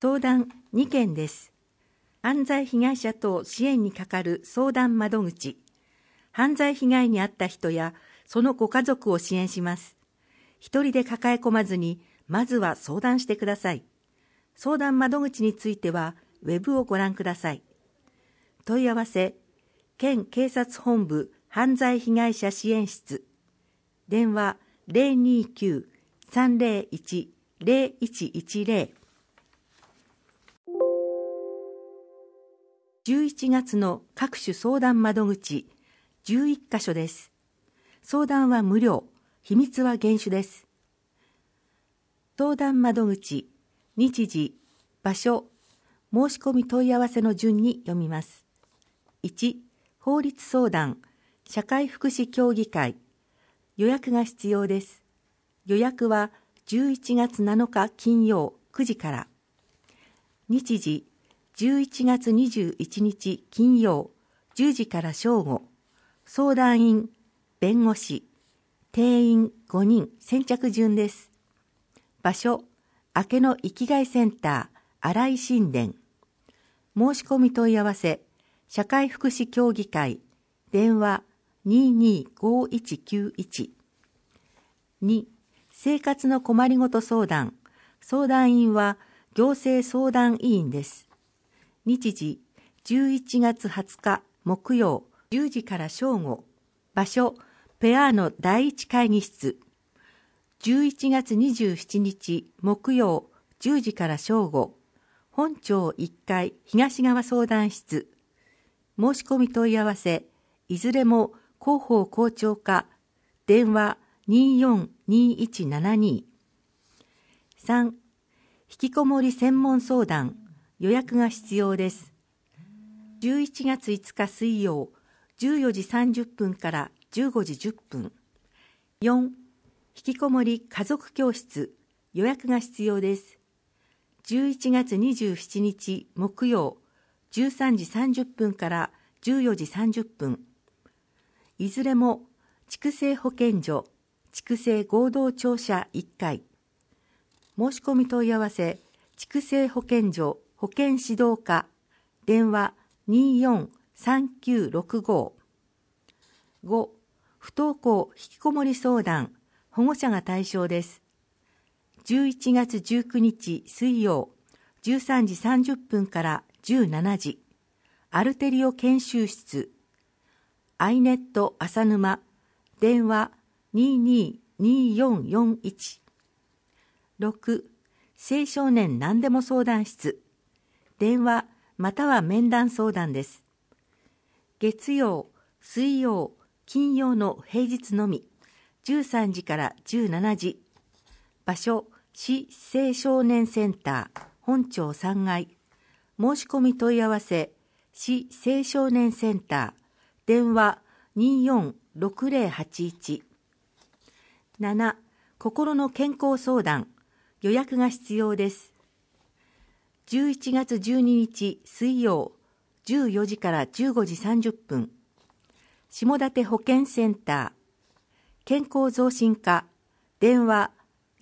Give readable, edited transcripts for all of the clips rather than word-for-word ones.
相談2件です。犯罪被害者等支援に係る相談窓口。犯罪被害に遭った人やそのご家族を支援します。一人で抱え込まずに、まずは相談してください。相談窓口については、ウェブをご覧ください。問い合わせ、県警察本部犯罪被害者支援室。電話029-301-0110。11月の各種相談窓口11カ所です。相談は無料、秘密は厳守です。相談窓口、日時、場所、申し込み問い合わせの順に読みます。1、法律相談、社会福祉協議会。予約が必要です。予約は11月7日金曜9時から。日時、11月21日金曜10時から正午。相談員、弁護士、定員5人先着順です。場所、明けの生きがいセンター、新井新田。申し込み問い合わせ、社会福祉協議会、電話225191。2、生活の困りごと相談。相談員は行政相談委員です。日時、11月20日木曜10時から正午。場所、ペアーノ第一会議室。11月27日木曜10時から正午。本町1階東側相談室。申し込み問い合わせ、いずれも広報校長課。電話242172。3、引きこもり専門相談。予約が必要です。11月5日水曜、14時30分から15時10分。4、引きこもり家族教室。予約が必要です。11月27日木曜、13時30分から14時30分。いずれも、筑西保健所、筑西合同庁舎1階。申し込み問い合わせ、筑西保健所保健指導課。電話243965。5、不登校引きこもり相談。保護者が対象です。11月19日水曜、13時30分から17時。アルテリオ研修室。アイネット浅沼。電話222441。6、青少年何でも相談室。電話または面談相談です。月曜、水曜、金曜の平日のみ。13時から17時。場所、市青少年センター、本町3階。申し込み問い合わせ、市青少年センター。電話246081。7、心の健康相談。予約が必要です。11月12日水曜、14時から15時30分。下館保健センター。健康増進課。電話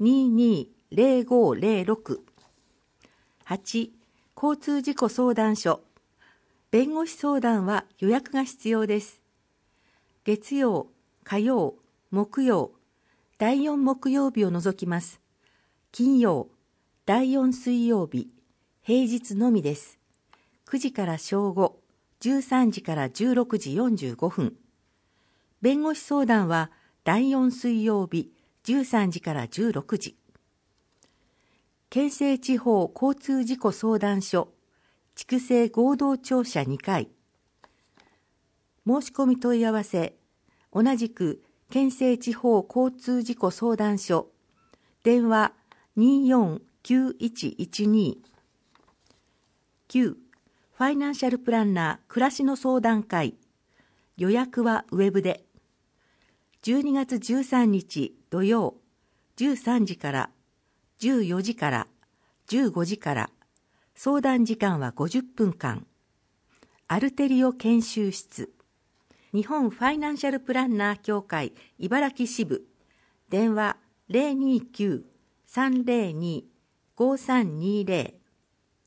220506。8、交通事故相談所。弁護士相談は予約が必要です。月曜、火曜、木曜、第4木曜日を除きます。金曜、第4水曜日、平日のみです。9時から正午、13時から16時45分。弁護士相談は第4水曜日、13時から16時。県西地方交通事故相談所、筑西合同庁舎2階。申し込み問い合わせ、同じく県西地方交通事故相談所。電話249112。9、ファイナンシャルプランナー暮らしの相談会。予約はウェブで。12月13日土曜、13時から14時から15時から。相談時間は50分間。アルテリオ研修室。日本ファイナンシャルプランナー協会茨城支部。電話029-302-5320。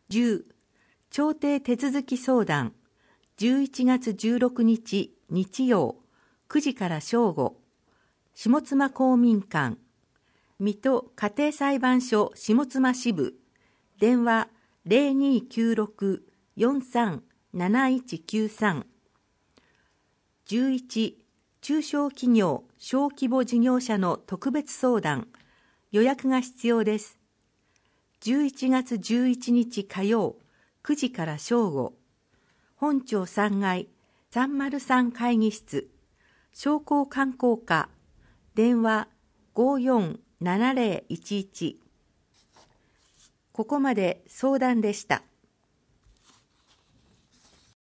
10、調停手続き相談、11月16日日曜、9時から正午、下妻公民館、水戸家庭裁判所下妻支部、電話0296-437193。11、中小企業・小規模事業者の特別相談、予約が必要です。11月11日火曜、9時から正午、本庁3階303会議室、商工観光課、電話547011。ここまで相談でした。